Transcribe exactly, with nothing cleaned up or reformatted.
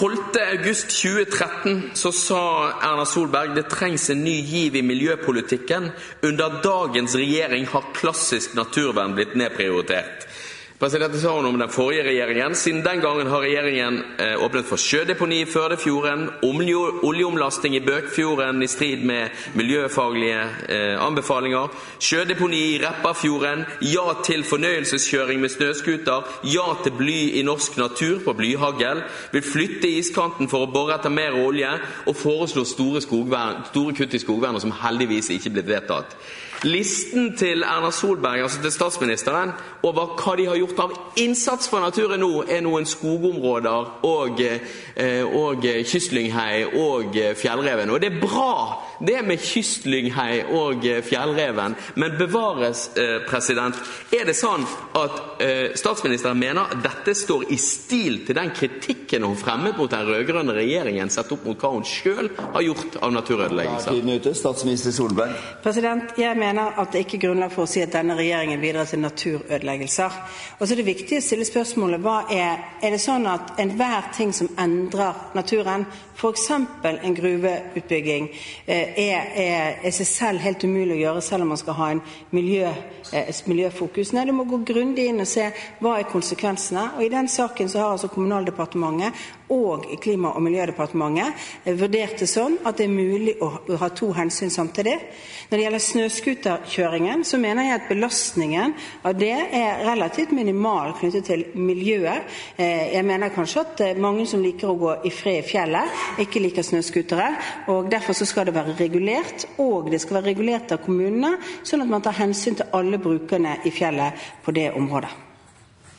tolvte august tjue tretten så sa Erna Solberg det trengs en ny giv i miljøpolitikken. Under dagens regjering har klassisk naturvern blitt nedprioritert. Dette sa hun om den forrige regjeringen. Siden den gangen har regjeringen eh, åpnet for sjødeponi i Førdefjorden, oljeomlasting i Bøkfjorden i strid med miljøfaglige eh, anbefalinger, sjødeponi i Repparfjorden, ja til fornøyelseskjøring med snøskuter, ja til bly i norsk natur på blyhagel, vil flytte iskanten for å bore etter mer olje og foreslå store, skogvern, store kutt i skogvernet som heldigvis ikke blitt vedtatt. Listen til Erna Solberg, altså til statsministeren, over hva de har gjort av innsats for naturen nå, er noen skogområder og, og kystlynghei og fjellreven. Og det er bra, det med kystlynghei og fjellreven, men bevares, president, er det sånn at statsministeren mener at dette står i stil til den kritikken hun fremmet mot den rødgrønne regjeringen, sett opp mot hva hun selv har gjort av naturødeleggelser? Da er tiden ute, statsminister Solberg. President, jeg mener at det ikke er grunnlag for å si at denne regjeringen bidrar til naturødeleggelser. Og så er det viktig å stille spørsmålet, hva er, er det sånn at enhver ting som endrer naturen, for eksempel en gruveutbygging, er, er, er seg selv helt umulig å gjøre selv om man skal ha en miljø, et miljøfokus? Nei, du må gå grundig inn og se hva er konsekvensene. Og i den saken så har altså Kommunaldepartementet og Klima- og miljødepartementet vurdert det sånn at det er mulig å ha to hensyn samtidig. Når det gjelder snøskuterkjøringen, så mener jeg at belastningen av det er relativt minimal knyttet til miljøet. Jeg mener kanskje at mange som liker å gå i fred i fjellet, ikke liker snøskutere, og derfor så skal det være regulert, og det skal være regulert av kommunene, sånn at man tar hensyn til alle brukerne i fjellet på det området.